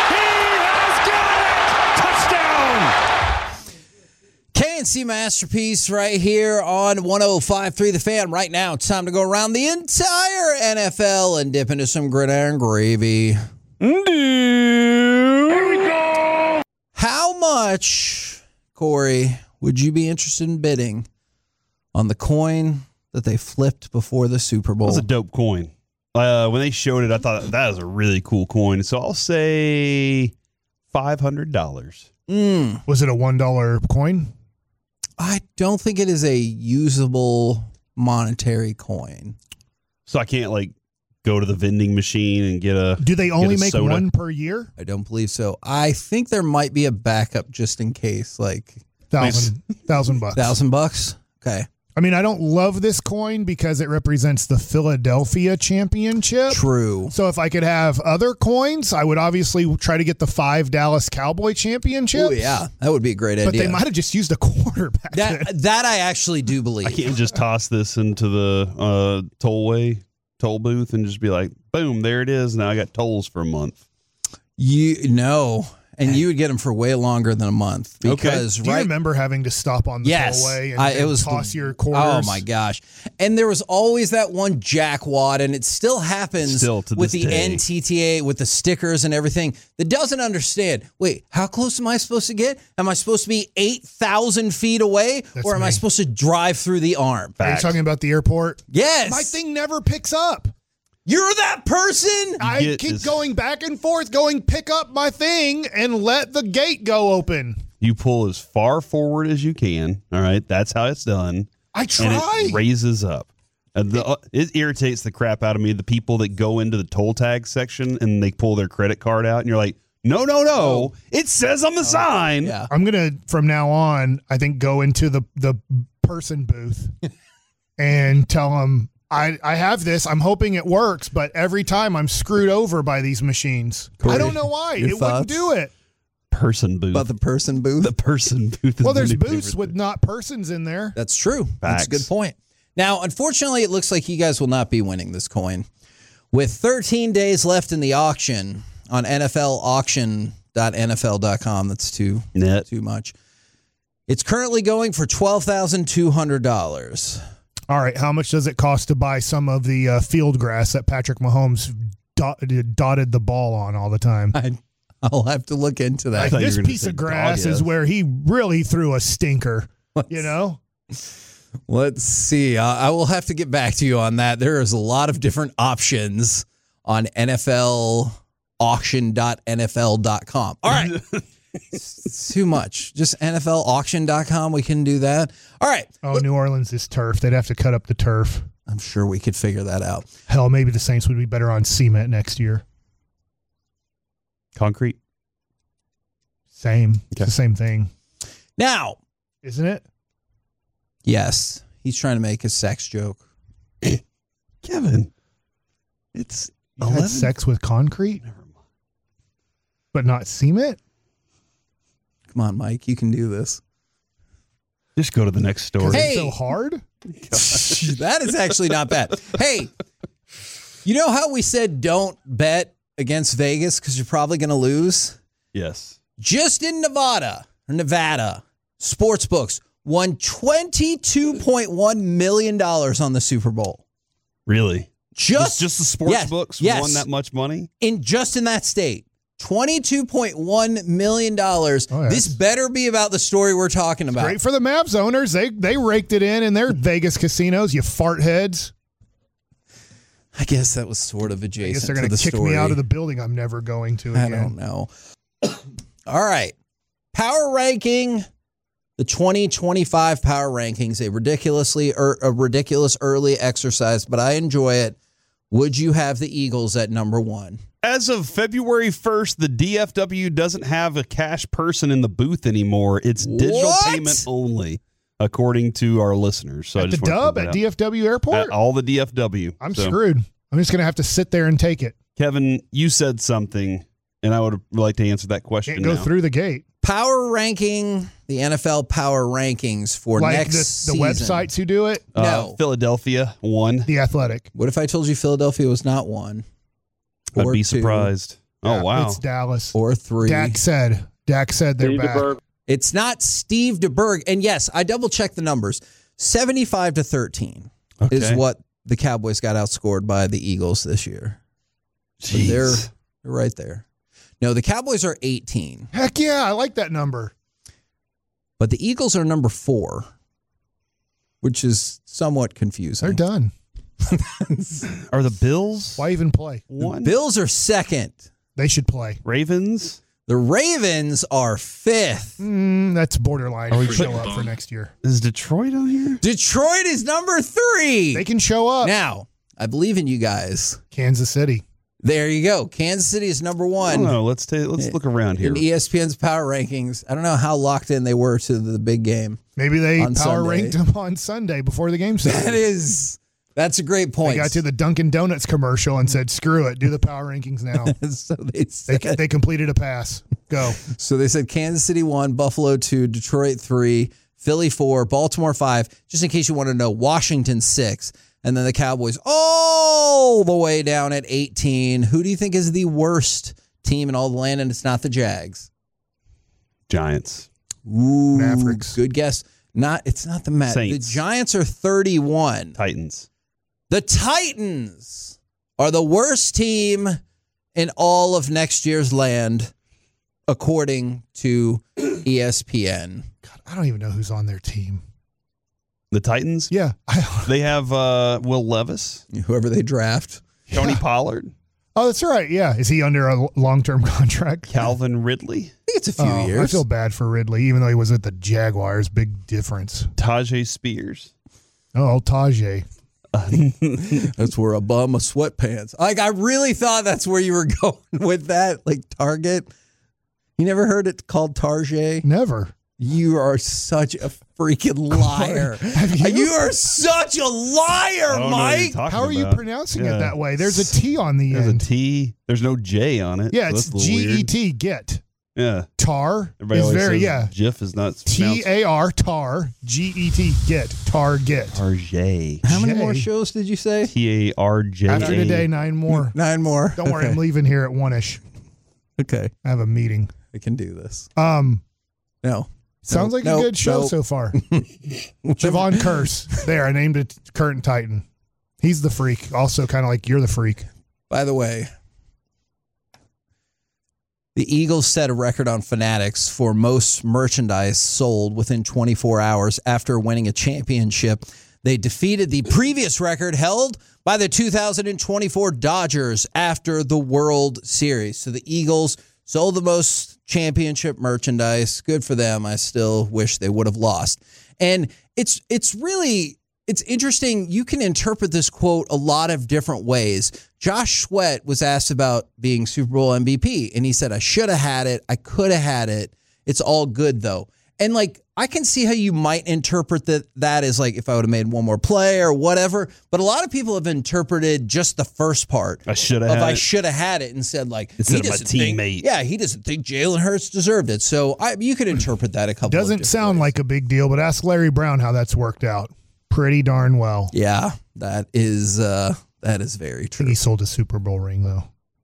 S15: He has got it. Touchdown.
S7: K N C Masterpiece right here on one oh five point three The Fan. Right now, it's time to go around the entire N F L and dip into some Gridiron Gravy. Here we go. How much, Corey, would you be interested in bidding on the coin that they flipped before the Super Bowl?
S14: That was a dope coin. Uh, when they showed it, I thought that was a really cool coin. So I'll say five hundred dollars.
S7: Mm.
S9: Was it a one dollar coin?
S7: I don't think it is a usable monetary coin.
S14: So I can't like go to the vending machine and get a.
S9: Do they
S14: get
S9: only
S14: a
S9: make
S14: soda?
S9: one per year?
S7: I don't believe so. I think there might be a backup just in case, like
S9: Thousand, thousand bucks.
S7: thousand bucks. Okay.
S9: I mean, I don't love this coin because it represents the Philadelphia championship.
S7: True.
S9: So if I could have other coins, I would obviously try to get the five Dallas Cowboy championships.
S7: Oh yeah, that would be a great
S9: But
S7: idea.
S9: they might have just used a quarterback.
S7: that that I actually do believe.
S14: I can't just toss this into the uh, tollway toll booth and just be like, boom, there it is. Now I got tolls for a month.
S7: You know, and you would get them for way longer than a month because
S9: Do you
S7: right.
S9: remember having to stop on the
S7: Yes,
S9: tollway and,
S7: I,
S9: and
S7: it was
S9: toss
S7: the-
S9: your quarters?
S7: Oh my gosh! And there was always that one jackwad, and it still happens
S14: Still to
S7: with
S14: this
S7: the
S14: day.
S7: N T T A with the stickers and everything. That doesn't understand. Wait, how close am I supposed to get? Am I supposed to be eight thousand feet away,
S9: That's
S7: or am I
S9: me.
S7: supposed to drive through the arm?
S9: Are you talking about the airport?
S7: Yes.
S9: My thing never picks up.
S7: You're that person.
S9: I
S14: Get
S9: keep
S14: this-
S9: going back and forth, going pick up my thing and let the gate go open.
S14: You pull as far forward as you can. All right. That's how it's done.
S9: I
S14: And
S9: try.
S14: it raises up. And the, uh, it irritates the crap out of me. The people that go into the toll tag section and they pull their credit card out and you're like, No, no, no. It says on the sign.
S7: Yeah.
S9: I'm gonna from now on, I think, go into the the person booth and tell them I I have this. I'm hoping it works, but every time I'm screwed over by these machines.
S7: Corey,
S9: I don't know why
S7: your
S9: it
S7: thoughts?
S9: wouldn't do it.
S14: Person booth.
S7: About the person booth?
S14: The person booth. Is
S9: Well,
S14: the
S9: there's
S14: new
S9: booths
S14: favorite
S9: with
S14: thing.
S9: not persons in there.
S7: That's true. That's a
S14: Facts.
S7: good point. Now, unfortunately, it looks like you guys will not be winning this coin. With thirteen days left in the auction on N F L auction dot N F L dot com, that's too,
S14: Net.
S7: too much. It's currently going for twelve thousand two hundred dollars.
S9: All right, how much does it cost to buy some of the uh, field grass that Patrick Mahomes dot, dotted the ball on all the time?
S7: I, I'll have to look into that.
S9: Like, this piece of grass is where he really threw a stinker, you know?
S7: Let's see. I, I will have to get back to you on that. There is a lot of different options on N F L auction dot N F L dot com. All right. It's too much. Just N F L auction dot com. We can do that. All right.
S9: Oh, New Orleans is turf. They'd have to cut up the turf.
S7: I'm sure we could figure that out.
S9: Hell, maybe the Saints would be better on cement next year.
S14: Concrete.
S9: Same. It's the same thing.
S7: Now,
S9: isn't it?
S7: Yes. He's trying to make a sex joke.
S14: Kevin, it's
S9: You had sex with concrete? Never mind. But not cement?
S7: Come on, Mike. You can do this.
S14: Just go to the next story.
S7: Hey.
S9: So hard?
S7: That is actually not bad. Hey, you know how we said don't bet against Vegas because you're probably going to lose?
S14: Yes.
S7: Just in Nevada, or Nevada, sportsbooks won twenty-two point one million dollars on the Super Bowl.
S14: Really?
S7: Just,
S14: just the sports
S7: yes,
S14: books
S7: yes.
S14: won that much money?
S7: In just in that state. twenty-two point one million dollars.
S9: Oh, yes.
S7: This better be about the story we're talking about.
S9: Great for the Mavs owners. They they raked it in in their Vegas casinos, you fart heads.
S7: I guess that was sort of adjacent
S9: I guess they're
S7: to
S9: going
S7: the
S9: to kick
S7: story.
S9: me out of the building I'm never going to again.
S7: I don't know. All right. Power ranking. The twenty twenty-five power rankings, a ridiculously er, a ridiculous early exercise, but I enjoy it. Would you have the Eagles at number one?
S14: As of February first, the D F W doesn't have a cash person in the booth anymore. It's digital
S7: What?
S14: payment only, according to our listeners. So I
S9: At the
S14: just wanted to
S9: Dub
S14: put that
S9: at
S14: out.
S9: D F W Airport?
S14: At all the D F W.
S9: I'm
S14: So,
S9: screwed. I'm just going to have to sit there and take it.
S14: Kevin, you said something, and I would like to answer that question
S9: Can't go
S14: now.
S9: through the gate.
S7: Power ranking, the N F L power rankings for
S9: Like
S7: next
S9: the, the
S7: season.
S9: websites who do it?
S14: Uh,
S7: No.
S14: Philadelphia, one.
S9: The Athletic.
S7: What if I told you Philadelphia was not one?
S14: I'd
S7: Or
S14: be
S7: two,
S14: surprised.
S9: Yeah,
S14: Oh, wow.
S9: It's Dallas.
S7: Or three.
S9: Dak said. Dak said they're
S8: Steve
S9: back.
S8: DeBerg.
S7: It's not Steve DeBerg. And yes, I double checked the numbers. seventy-five to thirteen
S14: Okay.
S7: is what the Cowboys got outscored by the Eagles this year. So
S14: Jeez.
S7: they're, they're right there. No, the Cowboys are eighteen,
S9: Heck yeah, I like that number.
S7: but the Eagles are number four, which is somewhat confusing.
S9: They're done.
S14: Are the Bills
S9: Why even play?
S14: one?
S7: Bills are second.
S9: They should play.
S14: Ravens?
S7: The Ravens are fifth.
S9: Mm, that's borderline.
S14: Are we
S9: for show
S14: putting-
S9: up for next year.
S14: Is Detroit on here?
S7: Detroit is number three.
S9: They can show up.
S7: Now, I believe in you guys.
S9: Kansas City.
S7: There you go. Kansas City is number
S14: I
S7: one.
S14: don't know. Let's ta- let's look around here.
S7: In E S P N's power rankings. I don't know how locked in they were to the big game.
S9: Maybe they
S7: On
S9: power
S7: Sunday.
S9: ranked them on Sunday before the game started.
S7: That is, that's a great point.
S9: They got to the Dunkin' Donuts commercial and said, "Screw it, do the power rankings now."
S7: so they
S9: they
S7: said,
S9: they completed a pass. Go.
S7: so they said Kansas City one, Buffalo two, Detroit three, Philly four, Baltimore five. Just in case you want to know, Washington six, and then the Cowboys all the way down at eighteen. Who do you think is the worst team in all the land? And it's not the Jags.
S14: Giants.
S7: Ooh,
S9: Mavericks.
S7: Good guess. Not it's not the Mets. The
S14: Saints.
S7: Giants are thirty-one.
S14: Titans.
S7: The Titans are the worst team in all of next year's land, according to E S P N.
S9: God, I don't even know who's on their team.
S14: The Titans?
S9: Yeah. I,
S14: They have uh, Will Levis,
S7: Whoever they draft.
S14: Tony
S9: Yeah.
S14: Pollard,
S9: oh, that's right. Yeah. Is he under a long-term contract?
S14: Calvin Ridley,
S7: I think it's a few
S9: Oh,
S7: years.
S9: I feel bad for Ridley, even though he was at the Jaguars. Big difference.
S14: Tajay Spears.
S9: Oh, Tajay.
S7: That's where a bum of sweatpants. Like I really thought that's where you were going with that, like Target. You never heard it called Tarjay?
S9: Never.
S7: You are such a freaking liar.
S9: Have you?
S7: You are such a liar, Mike.
S9: How are you pronouncing it that way? There's a T on the
S14: There's
S9: end.
S14: a T. There's no J on it.
S9: Yeah,
S14: so
S9: it's
S14: that's a little
S9: G E T,
S14: weird.
S9: get.
S14: Yeah.
S9: Tar
S14: Everybody
S9: is
S14: always
S9: very,
S14: says
S9: yeah.
S14: GIF is not
S9: T A R, tar, G E T, get, tar, get.
S14: Tarjay.
S7: How many
S9: J.
S7: more shows did you say?
S14: T A R J A.
S9: After today, nine more.
S7: Nine more.
S9: Don't worry,
S7: Okay.
S9: I'm leaving here at one-ish.
S7: Okay.
S9: I have a meeting.
S7: I can do this.
S9: Um,
S7: No.
S9: Sounds
S7: No,
S9: like
S7: no,
S9: a good show
S7: no.
S9: so far. Javon Curse. There, I named it Current Titan. He's the freak. Also kind of like you're the freak.
S7: By the way, the Eagles set a record on Fanatics for most merchandise sold within twenty-four hours after winning a championship. They defeated the previous record held by the two thousand twenty-four Dodgers after the World Series. So the Eagles sold the most championship merchandise. Good for them. I still wish they would have lost. And it's it's really it's interesting. You can interpret this quote a lot of different ways. Josh Sweat was asked about being Super Bowl M V P, and he said, I should have had it. I could have had it. It's all good, though. And, like, I can see how you might interpret that, that as, like, if I would have made one more play or whatever. But a lot of people have interpreted just the first part.
S14: I should have
S7: Of
S14: had
S7: I
S14: it.
S7: should have had it and said, like,
S14: Instead
S7: he
S14: of my
S7: doesn't think-
S14: teammate.
S7: Yeah, he doesn't think Jalen Hurts deserved it. So I, you could interpret that a couple of
S9: Doesn't
S7: different
S9: sound like a big deal, but ask Larry Brown how that's worked out. Pretty darn well.
S7: Yeah, that is uh, that is very
S9: I think
S7: true.
S9: he sold a Super Bowl ring, though.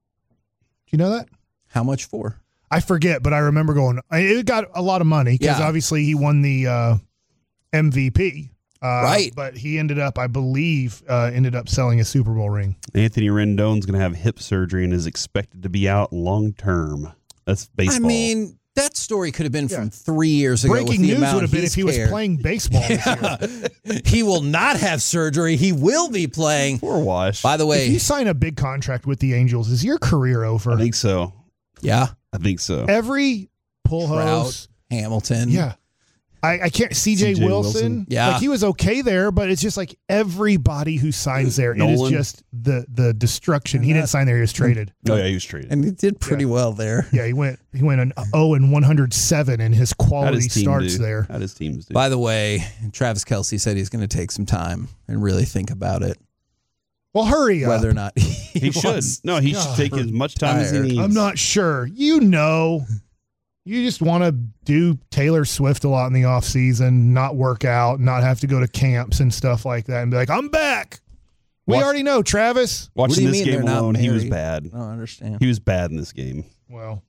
S9: Do you know that?
S7: How much for?
S9: I forget, but I remember going, it got a lot of money because
S7: Yeah.
S9: obviously he won the uh, M V P. Uh,
S7: Right.
S9: But he ended up, I believe, uh, ended up selling a Super Bowl ring.
S14: Anthony Rendon's going to have hip surgery and is expected to be out long term. That's baseball.
S7: I mean, that story could have been from
S9: Yeah.
S7: three years ago.
S9: Breaking
S7: with the
S9: news
S7: amount
S9: would have been
S7: he's
S9: if he was
S7: cared.
S9: playing baseball this year.
S7: He will not have surgery. He will be playing.
S14: Poor Wash.
S7: By the
S9: If you
S7: way,
S9: sign a big contract with the Angels, is your career over?
S14: I think so.
S7: yeah,
S14: I think so.
S9: Every pull
S7: Trout,
S9: hose.
S7: Hamilton.
S9: Yeah. I, I can't. C J
S14: C J
S9: Wilson,
S14: Wilson.
S7: Yeah.
S9: like he was okay there, but it's just like everybody who signs there, it is
S14: Nolan.
S9: just the the destruction. He didn't sign there; he was traded.
S14: Oh, yeah, he was traded.
S7: and he did pretty
S9: Yeah.
S7: well there.
S9: Yeah, he went he went an oh and one hundred seven in his
S14: How
S9: quality
S14: does team
S9: starts
S14: do?
S9: there.
S14: How does teams do?
S7: By the way, Travis Kelce said he's going to take some time and really think about it,
S9: Well, hurry up.
S7: whether or not he,
S14: he should.
S7: wants-
S14: No, he
S9: God,
S14: should take as much time as he
S7: tired.
S14: needs.
S9: I'm not sure. You know, you just want to do Taylor Swift a lot in the off season, not work out, not have to go to camps and stuff like that, and be like, I'm back. We
S14: Watch-
S9: already know, Travis.
S7: What do
S14: Watching
S7: you
S14: this
S7: mean
S14: game
S7: they're not
S14: alone, he was
S7: married?
S14: bad.
S7: I don't understand.
S14: He was bad in this game.
S9: Well,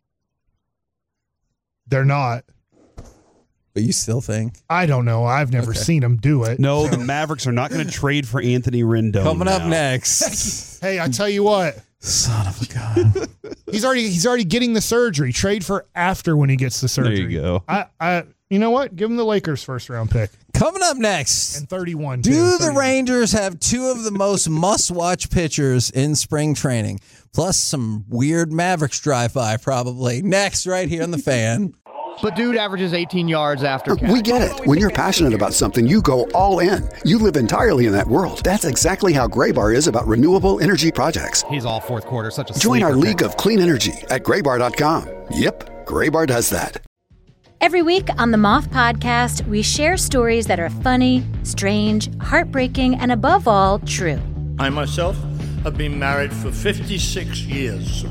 S9: they're not.
S7: But you still think?
S9: I don't know. I've never
S7: Okay.
S9: seen him do it.
S14: No, the Mavericks are not going to trade for Anthony Rendon.
S7: Coming up
S14: now.
S7: next.
S9: Hey, I tell you what.
S7: Son of a gun.
S9: He's already he's already getting the surgery. Trade for after when he gets the
S14: There
S9: surgery.
S14: you go.
S9: I, I you know what? Give him the Lakers first round pick
S7: Coming up next.
S9: and thirty-one.
S7: Do
S9: too.
S7: the
S9: thirty-one.
S7: Rangers have two of the most must-watch pitchers in spring training? Plus some weird Mavericks drive-by probably. Next, right here on The Fan.
S17: But dude averages eighteen yards after catch.
S18: We get it. When you're passionate about something, you go all in. You live entirely in that world. That's exactly how Graybar is about renewable energy projects.
S17: He's all fourth quarter, such a
S18: Join our
S17: sleeper
S18: league
S17: pick.
S18: of clean energy at graybar dot com. Yep, Graybar does that.
S10: Every week on the Moth Podcast, we share stories that are funny, strange, heartbreaking, and above all, true.
S19: I myself have been married for fifty-six years.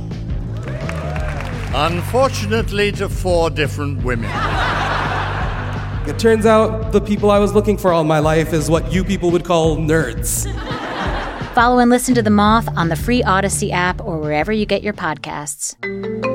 S19: Unfortunately, to four different women.
S20: It turns out the people I was looking for all my life is what you people would call nerds.
S10: Follow and listen to The Moth on the free Odyssey app or wherever you get your podcasts.